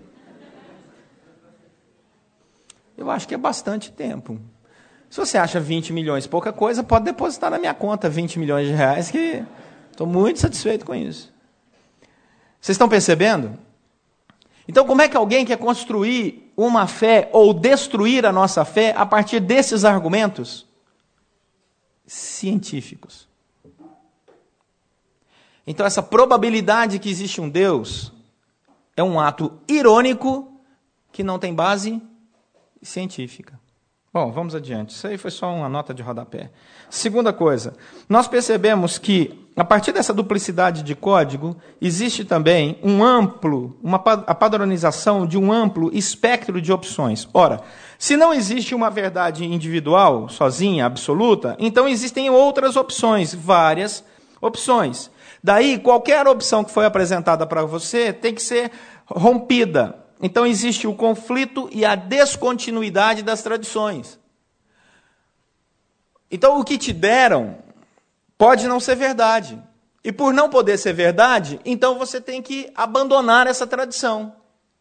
[SPEAKER 2] eu acho que é bastante tempo. Se você acha vinte milhões pouca coisa, pode depositar na minha conta vinte milhões de reais, que estou muito satisfeito com isso. Vocês estão percebendo? Então, como é que alguém quer construir uma fé ou destruir a nossa fé a partir desses argumentos científicos? Então, essa probabilidade que existe um Deus é um ato irônico que não tem base científica. Bom, vamos adiante. Isso aí foi só uma nota de rodapé. Segunda coisa, nós percebemos que, a partir dessa duplicidade de código, existe também um amplo, uma, a padronização de um amplo espectro de opções. Ora, se não existe uma verdade individual, sozinha, absoluta, então existem outras opções, várias opções. Daí, qualquer opção que foi apresentada para você tem que ser rompida. Então, existe o conflito e a descontinuidade das tradições. Então, o que te deram pode não ser verdade. E por não poder ser verdade, então você tem que abandonar essa tradição.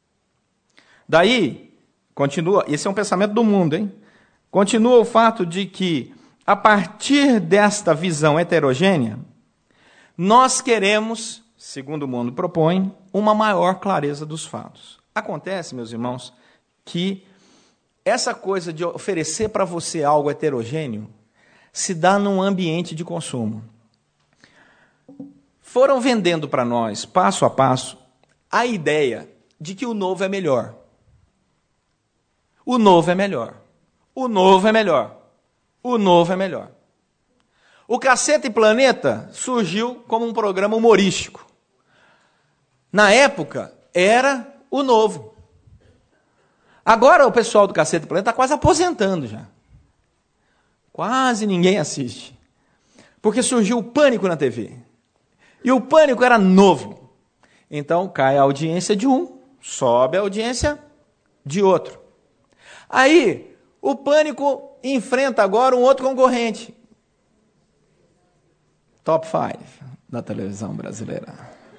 [SPEAKER 2] Daí, continua, esse é um pensamento do mundo, hein? Continua o fato de que, a partir desta visão heterogênea, nós queremos, segundo o mundo propõe, uma maior clareza dos fatos. Acontece, meus irmãos, que essa coisa de oferecer para você algo heterogêneo se dá num ambiente de consumo. Foram vendendo para nós, passo a passo, a ideia de que o novo é melhor. O novo é melhor. O novo é melhor. O novo é melhor. O Cacete Planeta surgiu como um programa humorístico. Na época, era o novo. Agora o pessoal do Cacete Planeta está quase aposentando já. Quase ninguém assiste. Porque surgiu o Pânico na T V. E o Pânico era novo. Então cai a audiência de um, sobe a audiência de outro. Aí o Pânico enfrenta agora um outro concorrente. Top cinco da televisão brasileira.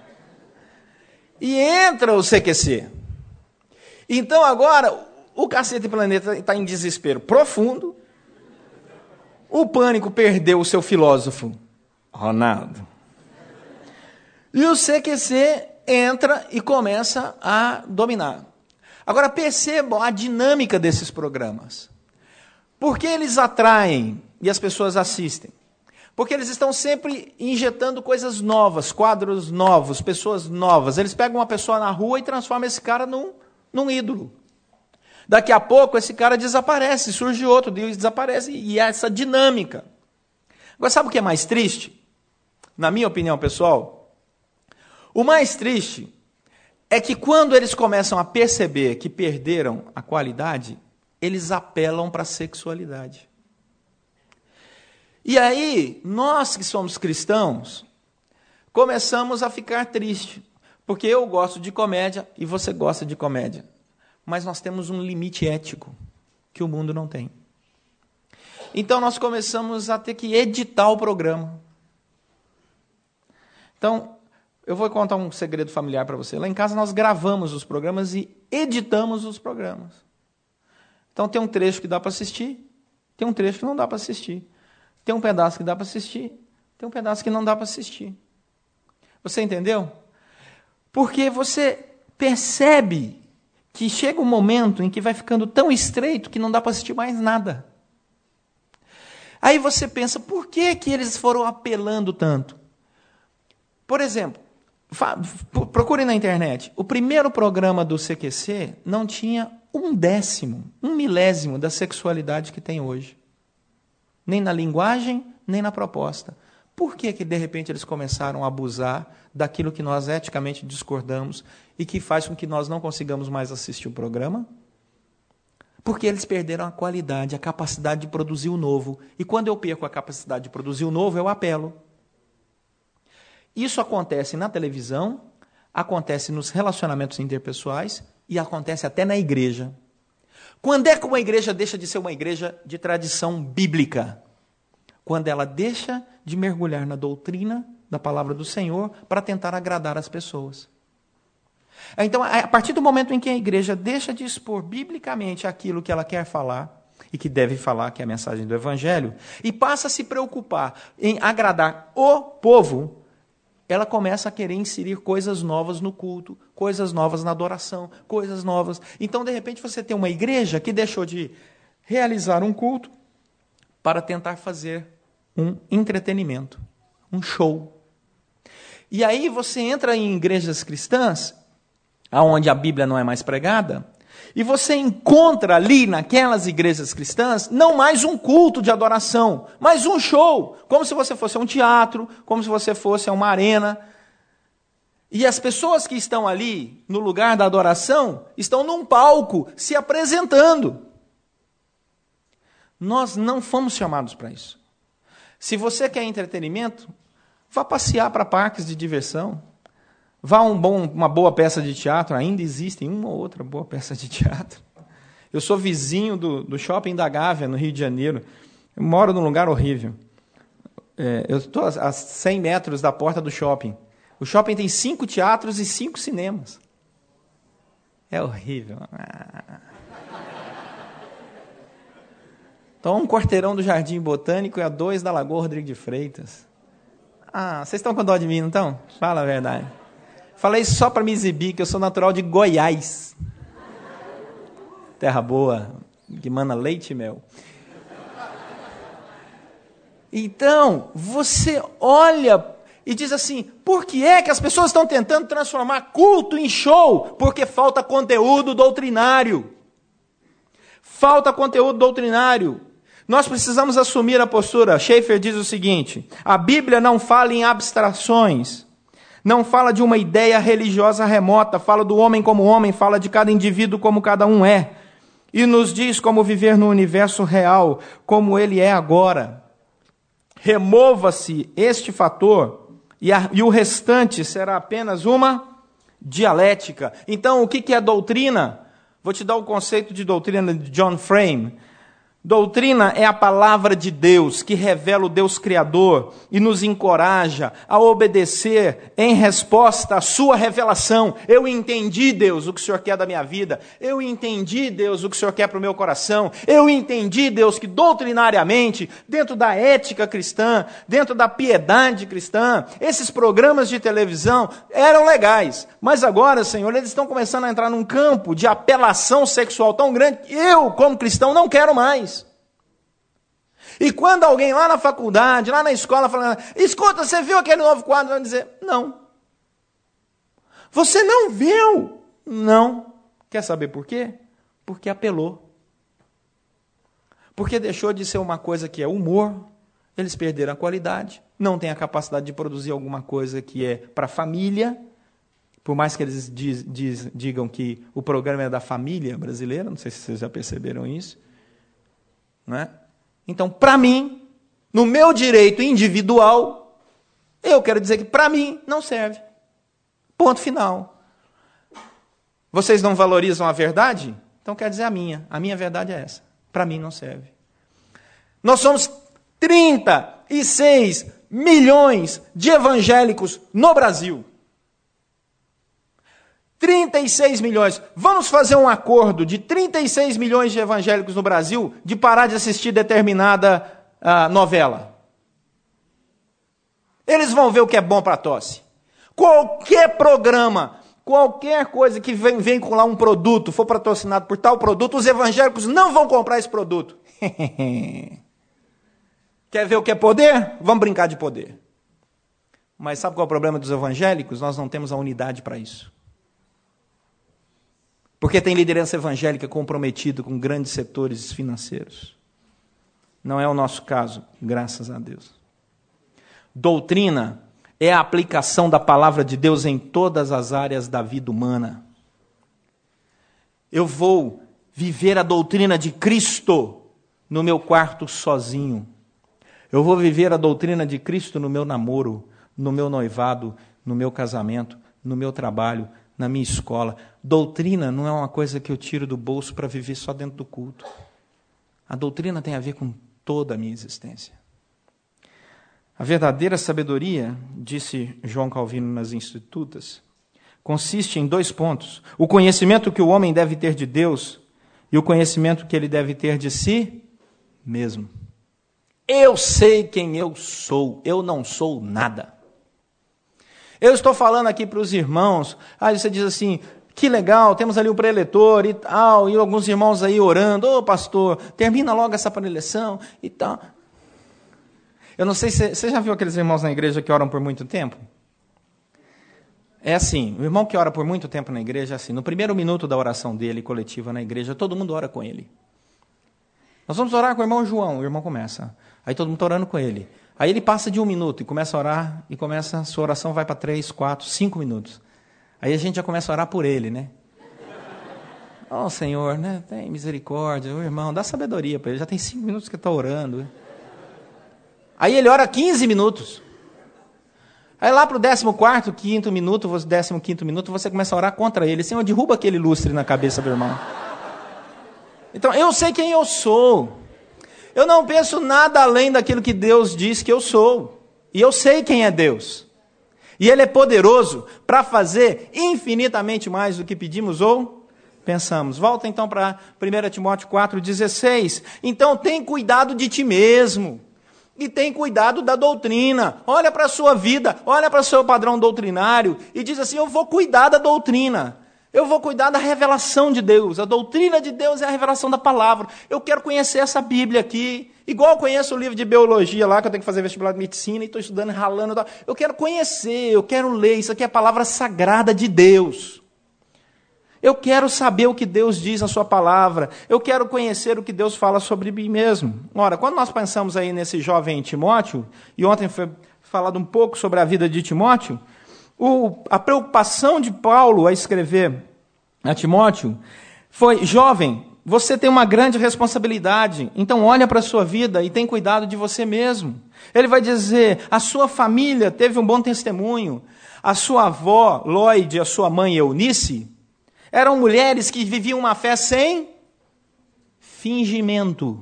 [SPEAKER 2] E entra o C Q C. Então agora o Cacete Planeta está em desespero profundo. O Pânico perdeu o seu filósofo, Ronaldo. E o C Q C entra e começa a dominar. Agora percebam a dinâmica desses programas. Por que eles atraem e as pessoas assistem? Porque eles estão sempre injetando coisas novas, quadros novos, pessoas novas. Eles pegam uma pessoa na rua e transformam esse cara num, num ídolo. Daqui a pouco esse cara desaparece, surge outro, e desaparece, e é essa dinâmica. Agora sabe o que é mais triste? Na minha opinião pessoal, o mais triste é que quando eles começam a perceber que perderam a qualidade, eles apelam para a sexualidade. E aí, nós que somos cristãos, começamos a ficar tristes, porque eu gosto de comédia e você gosta de comédia. Mas nós temos um limite ético que o mundo não tem. Então nós começamos a ter que editar o programa. Então, eu vou contar um segredo familiar para você. Lá em casa nós gravamos os programas e editamos os programas. Então tem um trecho que dá para assistir, tem um trecho que não dá para assistir. Tem um pedaço que dá para assistir, tem um pedaço que não dá para assistir. Você entendeu? Porque você percebe que chega um momento em que vai ficando tão estreito que não dá para assistir mais nada. Aí você pensa, por que que eles foram apelando tanto? Por exemplo, procure na internet. O primeiro programa do C Q C não tinha um décimo, um milésimo da sexualidade que tem hoje. Nem na linguagem, nem na proposta. Por que que de repente eles começaram a abusar daquilo que nós eticamente discordamos e que faz com que nós não consigamos mais assistir o programa? Porque eles perderam a qualidade, a capacidade de produzir o novo. E quando eu perco a capacidade de produzir o novo, eu apelo. Isso acontece na televisão, acontece nos relacionamentos interpessoais e acontece até na igreja. Quando é que uma igreja deixa de ser uma igreja de tradição bíblica? Quando ela deixa de mergulhar na doutrina da palavra do Senhor para tentar agradar as pessoas. Então, a partir do momento em que a igreja deixa de expor biblicamente aquilo que ela quer falar, e que deve falar, que é a mensagem do Evangelho, e passa a se preocupar em agradar o povo, ela começa a querer inserir coisas novas no culto, coisas novas na adoração, coisas novas. Então, de repente, você tem uma igreja que deixou de realizar um culto para tentar fazer um entretenimento, um show. E aí você entra em igrejas cristãs, onde a Bíblia não é mais pregada, e você encontra ali naquelas igrejas cristãs não mais um culto de adoração, mas um show, como se você fosse a um teatro, como se você fosse a uma arena. E as pessoas que estão ali no lugar da adoração estão num palco se apresentando. Nós não fomos chamados para isso. Se você quer entretenimento, vá passear para parques de diversão. Vá a um bom, uma boa peça de teatro, ainda existem uma ou outra boa peça de teatro. Eu sou vizinho do, do shopping da Gávea, no Rio de Janeiro. Eu moro num lugar horrível. É, eu estou a cem metros da porta do shopping. O shopping tem cinco teatros e cinco cinemas. É horrível. Ah. Então, um quarteirão do Jardim Botânico e a dois da Lagoa Rodrigo de Freitas. Ah, vocês estão com dó de mim, não estão? Fala a verdade. Falei só para me exibir, que eu sou natural de Goiás. Terra boa, que mana leite e mel. Então, você olha e diz assim, por que é que as pessoas estão tentando transformar culto em show? Porque falta conteúdo doutrinário. Falta conteúdo doutrinário. Nós precisamos assumir a postura. Schaeffer diz o seguinte, a Bíblia não fala em abstrações, não fala de uma ideia religiosa remota, fala do homem como homem, fala de cada indivíduo como cada um é, e nos diz como viver no universo real, como ele é agora. Remova-se este fator e, a, e o restante será apenas uma dialética. Então, o que, que é doutrina? Vou te dar o conceito de doutrina de John Frame. Doutrina é a palavra de Deus que revela o Deus Criador e nos encoraja a obedecer em resposta à sua revelação. Eu entendi, Deus, o que o Senhor quer da minha vida. Eu entendi, Deus, o que o Senhor quer para o meu coração. Eu entendi, Deus, que doutrinariamente, dentro da ética cristã, dentro da piedade cristã, esses programas de televisão eram legais. Mas agora, Senhor, eles estão começando a entrar num campo de apelação sexual tão grande que eu, como cristão, não quero mais. E quando alguém lá na faculdade, lá na escola, falando, escuta, você viu aquele novo quadro? Vai dizer, não. Você não viu? Não. Quer saber por quê? Porque apelou. Porque deixou de ser uma coisa que é humor, eles perderam a qualidade, não têm a capacidade de produzir alguma coisa que é para a família, por mais que eles diz, diz, digam que o programa é da família brasileira, não sei se vocês já perceberam isso, não é? Então, para mim, no meu direito individual, eu quero dizer que para mim não serve. Ponto final. Vocês não valorizam a verdade? Então quer dizer a minha. A minha verdade é essa. Para mim não serve. Nós somos trinta e seis milhões de evangélicos no Brasil. trinta e seis milhões. Vamos fazer um acordo de trinta e seis milhões de evangélicos no Brasil de parar de assistir determinada uh, novela. Eles vão ver o que é bom para a tosse. Qualquer programa, qualquer coisa que vem, vem com lá um produto, for patrocinado por tal produto, os evangélicos não vão comprar esse produto. Quer ver o que é poder? Vamos brincar de poder. Mas sabe qual é o problema dos evangélicos? Nós não temos a unidade para isso. Porque tem liderança evangélica comprometida com grandes setores financeiros. Não é o nosso caso, graças a Deus. Doutrina é a aplicação da palavra de Deus em todas as áreas da vida humana. Eu vou viver a doutrina de Cristo no meu quarto sozinho. Eu vou viver a doutrina de Cristo no meu namoro, no meu noivado, no meu casamento, no meu trabalho, na minha escola. Doutrina não é uma coisa que eu tiro do bolso para viver só dentro do culto. A doutrina tem a ver com toda a minha existência. A verdadeira sabedoria, disse João Calvino nas Institutas, consiste em dois pontos. O conhecimento que o homem deve ter de Deus e o conhecimento que ele deve ter de si mesmo. Eu sei quem eu sou, eu não sou nada. Eu estou falando aqui para os irmãos, aí você diz assim, que legal, temos ali o preletor e tal, e alguns irmãos aí orando, ô pastor, termina logo essa preleção e tal. Eu não sei se você já viu aqueles irmãos na igreja que oram por muito tempo? É assim, o irmão que ora por muito tempo na igreja é assim, no primeiro minuto da oração dele, coletiva na igreja, todo mundo ora com ele. Nós vamos orar com o irmão João, o irmão começa, aí todo mundo está orando com ele. Aí ele passa de um minuto e começa a orar, e começa, a sua oração vai para três, quatro, cinco minutos. Aí a gente já começa a orar por ele, né? Oh, Senhor, né? Tem misericórdia, o irmão, dá sabedoria para ele, já tem cinco minutos que está orando. Aí ele ora quinze minutos. Aí lá para o décimo quarto, quinto minuto, décimo quinto minuto, você começa a orar contra ele. Senhor, derruba aquele lustre na cabeça do irmão. Então, eu sei quem eu sou. Eu não penso nada além daquilo que Deus diz que eu sou. E eu sei quem é Deus. E Ele é poderoso para fazer infinitamente mais do que pedimos ou pensamos. Volta então para primeiro Timóteo quatro, dezesseis. Então tem cuidado de ti mesmo. E tem cuidado da doutrina. Olha para a sua vida, olha para o seu padrão doutrinário. E diz assim, eu vou cuidar da doutrina. Eu vou cuidar da revelação de Deus. A doutrina de Deus é a revelação da palavra. Eu quero conhecer essa Bíblia aqui. Igual eu conheço o livro de biologia lá, que eu tenho que fazer vestibular de medicina, e estou estudando, ralando e tal. Eu quero conhecer, eu quero ler. Isso aqui é a palavra sagrada de Deus. Eu quero saber o que Deus diz na sua palavra. Eu quero conhecer o que Deus fala sobre mim mesmo. Ora, quando nós pensamos aí nesse jovem Timóteo, e ontem foi falado um pouco sobre a vida de Timóteo, o, a preocupação de Paulo a escrever a Timóteo foi: jovem, você tem uma grande responsabilidade, então olha para a sua vida e tem cuidado de você mesmo. Ele vai dizer: a sua família teve um bom testemunho, a sua avó, Lloyd, e a sua mãe, Eunice, eram mulheres que viviam uma fé sem fingimento.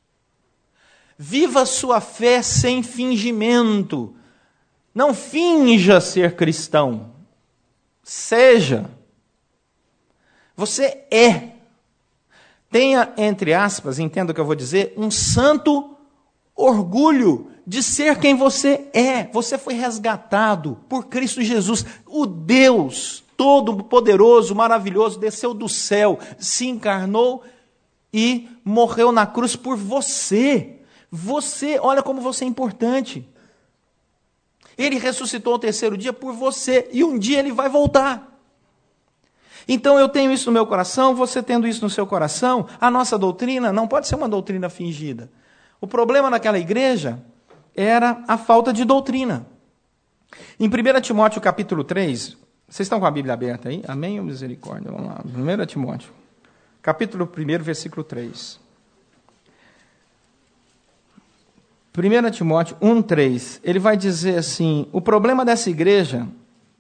[SPEAKER 2] Viva sua fé sem fingimento. Não finja ser cristão. Seja. Você é. Tenha, entre aspas, entenda o que eu vou dizer, um santo orgulho de ser quem você é. Você foi resgatado por Cristo Jesus, o Deus todo-poderoso, maravilhoso, desceu do céu, se encarnou e morreu na cruz por você. Você, olha como você é importante. Ele ressuscitou ao terceiro dia por você, e um dia ele vai voltar. Então eu tenho isso no meu coração, você tendo isso no seu coração. A nossa doutrina não pode ser uma doutrina fingida. O problema naquela igreja era a falta de doutrina. Em primeiro Timóteo capítulo três, vocês estão com a Bíblia aberta aí? Amém ou misericórdia? Vamos lá. primeiro Timóteo, capítulo um, versículo três. primeiro Timóteo um, três. Ele vai dizer assim: o problema dessa igreja,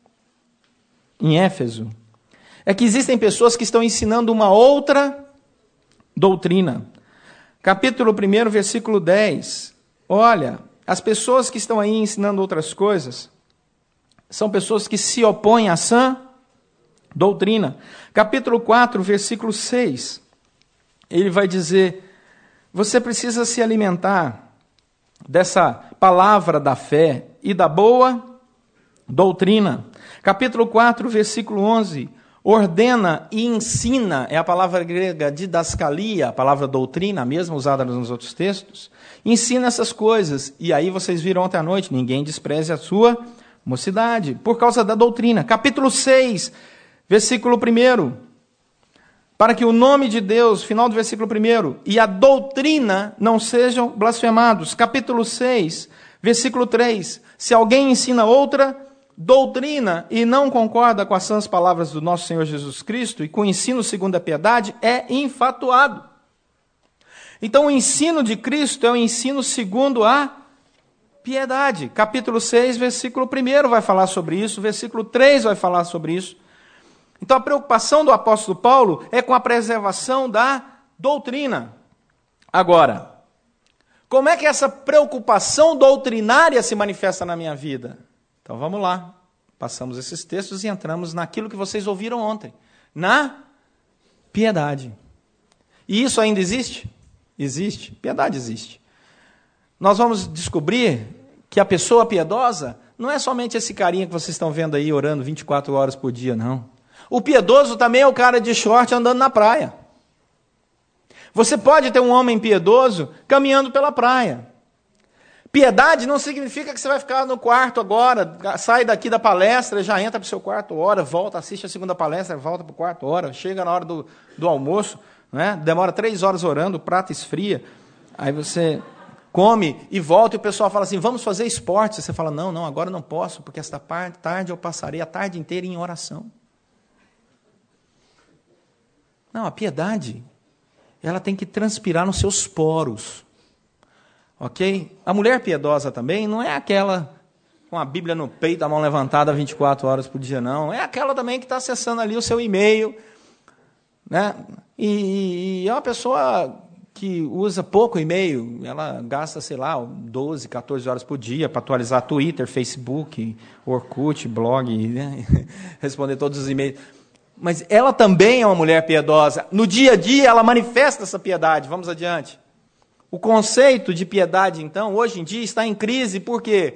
[SPEAKER 2] em Éfeso, é que existem pessoas que estão ensinando uma outra doutrina. Capítulo um, versículo dez. Olha, as pessoas que estão aí ensinando outras coisas são pessoas que se opõem à sã doutrina. Capítulo quatro, versículo seis. Ele vai dizer: você precisa se alimentar dessa palavra da fé e da boa doutrina. Capítulo quatro, versículo onze. Ordena e ensina, é a palavra grega didascalia, a palavra doutrina, a mesma usada nos outros textos. Ensina essas coisas. E aí vocês viram ontem à noite: ninguém despreze a sua mocidade, por causa da doutrina. Capítulo seis, versículo um. Para que o nome de Deus, final do versículo um, e a doutrina não sejam blasfemados. Capítulo seis, versículo três. Se alguém ensina outra doutrina e não concorda com as sãs palavras do nosso Senhor Jesus Cristo e com o ensino segundo a piedade, é infatuado. Então o ensino de Cristo é o ensino segundo a piedade. Capítulo seis, versículo um vai falar sobre isso, versículo três vai falar sobre isso. Então a preocupação do apóstolo Paulo é com a preservação da doutrina. Agora, como é que essa preocupação doutrinária se manifesta na minha vida? Então vamos lá, passamos esses textos e entramos naquilo que vocês ouviram ontem, na piedade. E isso ainda existe? Existe, piedade existe. Nós vamos descobrir que a pessoa piedosa não é somente esse carinha que vocês estão vendo aí orando vinte e quatro horas por dia, não. O piedoso também é o cara de short andando na praia. Você pode ter um homem piedoso caminhando pela praia. Piedade não significa que você vai ficar no quarto agora, sai daqui da palestra, já entra para o seu quarto, ora, volta, assiste a segunda palestra, volta para o quarto, ora, chega na hora do, do almoço, né? Demora três horas orando, o prato esfria, aí você come e volta e o pessoal fala assim: vamos fazer esporte. Você fala: não, não, agora não posso, porque esta tarde eu passarei a tarde inteira em oração. Não, a piedade, ela tem que transpirar nos seus poros. Ok? A mulher piedosa também não é aquela com a Bíblia no peito, a mão levantada vinte e quatro horas por dia, não. É aquela também que está acessando ali o seu e-mail, né? E, e é uma pessoa que usa pouco e-mail, ela gasta, sei lá, doze, quatorze horas por dia para atualizar Twitter, Facebook, Orkut, blog, né? Responder todos os e-mails. Mas ela também é uma mulher piedosa. No dia a dia ela manifesta essa piedade. Vamos adiante. O conceito de piedade, então, hoje em dia está em crise. Por quê?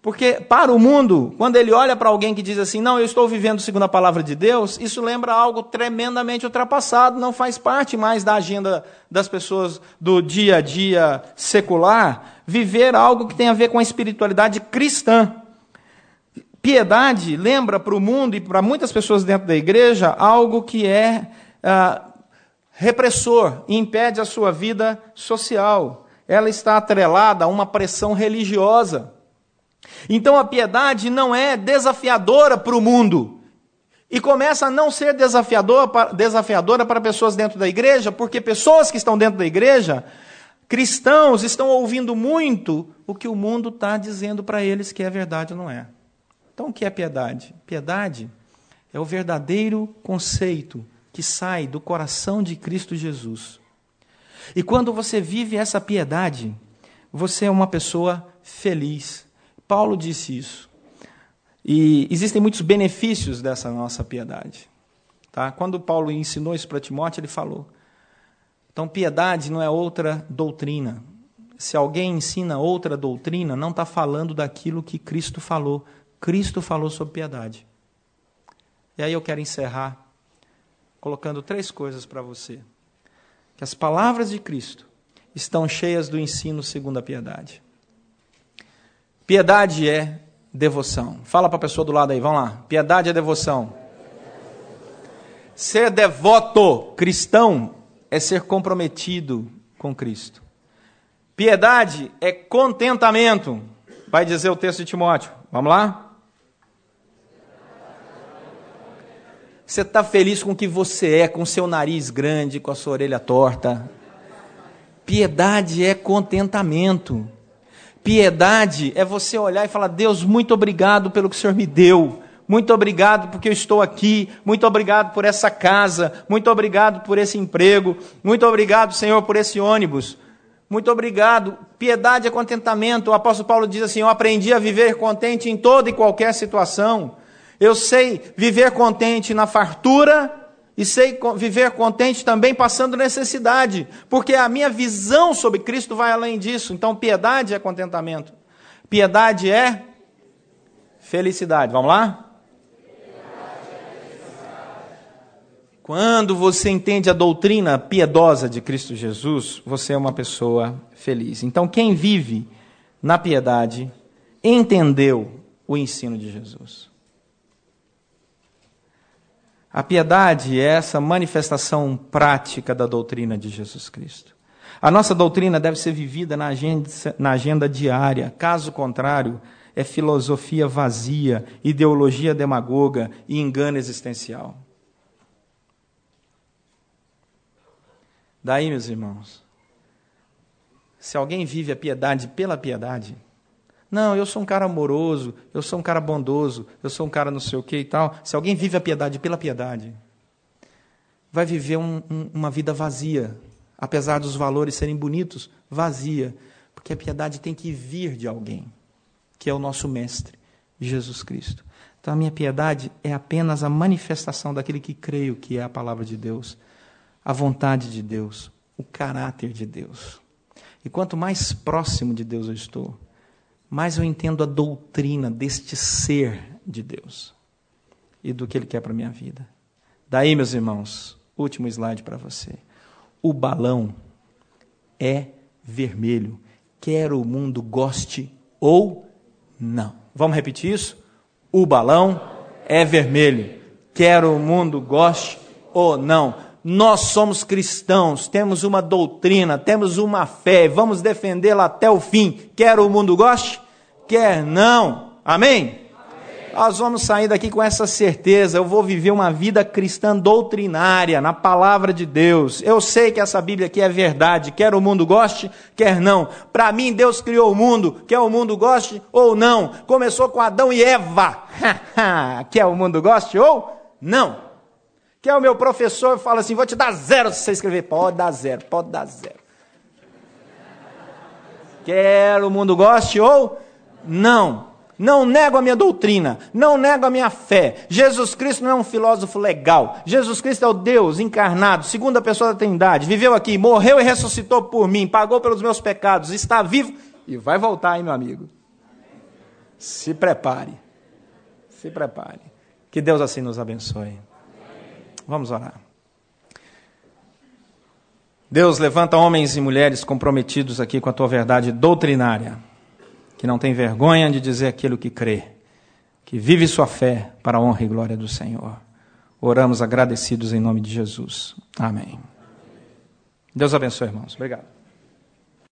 [SPEAKER 2] Porque para o mundo, quando ele olha para alguém que diz assim, não, eu estou vivendo segundo a palavra de Deus, isso lembra algo tremendamente ultrapassado, não faz parte mais da agenda das pessoas do dia a dia secular, viver algo que tem a ver com a espiritualidade cristã. Piedade lembra para o mundo e para muitas pessoas dentro da igreja algo que é ah, repressor e impede a sua vida social. Ela está atrelada a uma pressão religiosa. Então a piedade não é desafiadora para o mundo. E começa a não ser desafiador, desafiadora para pessoas dentro da igreja, porque pessoas que estão dentro da igreja, cristãos, estão ouvindo muito o que o mundo está dizendo para eles que é verdade ou não é. Então o que é piedade? Piedade é o verdadeiro conceito que sai do coração de Cristo Jesus. E quando você vive essa piedade, você é uma pessoa feliz. Paulo disse isso. E existem muitos benefícios dessa nossa piedade. Tá? Quando Paulo ensinou isso para Timóteo, ele falou. Então, piedade não é outra doutrina. Se alguém ensina outra doutrina, não está falando daquilo que Cristo falou. Cristo falou sobre piedade. E aí eu quero encerrar colocando três coisas para você. Que as palavras de Cristo estão cheias do ensino segundo a piedade. Piedade é devoção. Fala para a pessoa do lado aí, vamos lá. Piedade é devoção. Ser devoto cristão é ser comprometido com Cristo. Piedade é contentamento. Vai dizer o texto de Timóteo. Vamos lá? Você está feliz com o que você é, com o seu nariz grande, com a sua orelha torta. Piedade é contentamento. Piedade é você olhar e falar, Deus, muito obrigado pelo que o Senhor me deu. Muito obrigado porque eu estou aqui. Muito obrigado por essa casa. Muito obrigado por esse emprego. Muito obrigado, Senhor, por esse ônibus. Muito obrigado. Piedade é contentamento. O apóstolo Paulo diz assim, eu aprendi a viver contente em toda e qualquer situação. Eu sei viver contente na fartura e sei viver contente também passando necessidade, porque a minha visão sobre Cristo vai além disso. Então, piedade é contentamento. Piedade é felicidade. Vamos lá? Quando você entende a doutrina piedosa de Cristo Jesus, você é uma pessoa feliz. Então, quem vive na piedade entendeu o ensino de Jesus. A piedade é essa manifestação prática da doutrina de Jesus Cristo. A nossa doutrina deve ser vivida na agenda, na agenda diária. Caso contrário, é filosofia vazia, ideologia demagoga e engano existencial. Daí, meus irmãos, se alguém vive a piedade pela piedade, não, eu sou um cara amoroso, eu sou um cara bondoso, eu sou um cara não sei o que e tal. Se alguém vive a piedade pela piedade, vai viver um, um, uma vida vazia, apesar dos valores serem bonitos, vazia, porque a piedade tem que vir de alguém, que é o nosso mestre, Jesus Cristo. Então a minha piedade é apenas a manifestação daquele que creio que é a palavra de Deus, a vontade de Deus, o caráter de Deus. E quanto mais próximo de Deus eu estou, mais eu entendo a doutrina deste ser de Deus e do que Ele quer para a minha vida. Daí, meus irmãos, último slide para você. O balão é vermelho, quer o mundo goste ou não. Vamos repetir isso? O balão é vermelho, quer o mundo goste ou não. Nós somos cristãos, temos uma doutrina, temos uma fé, vamos defendê-la até o fim. Quer o mundo goste? Quer não. Amém? Amém? Nós vamos sair daqui com essa certeza. Eu vou viver uma vida cristã doutrinária, na palavra de Deus. Eu sei que essa Bíblia aqui é verdade. Quer o mundo goste? Quer não. Para mim, Deus criou o mundo. Quer o mundo goste ou não. Começou com Adão e Eva. Quer o mundo goste ou não. Que é o meu professor, fala assim, vou te dar zero se você escrever. Pode dar zero, pode dar zero. Quer o mundo goste ou não. Não nego a minha doutrina, não nego a minha fé. Jesus Cristo não é um filósofo legal. Jesus Cristo é o Deus encarnado, segunda pessoa da Trindade. Viveu aqui, morreu e ressuscitou por mim, pagou pelos meus pecados, está vivo e vai voltar, hein, meu amigo? Se prepare. Se prepare. Que Deus assim nos abençoe. Vamos orar. Deus, levanta homens e mulheres comprometidos aqui com a tua verdade doutrinária, que não tem vergonha de dizer aquilo que crê, que vive sua fé para a honra e glória do Senhor. Oramos agradecidos em nome de Jesus. Amém. Deus abençoe, irmãos. Obrigado.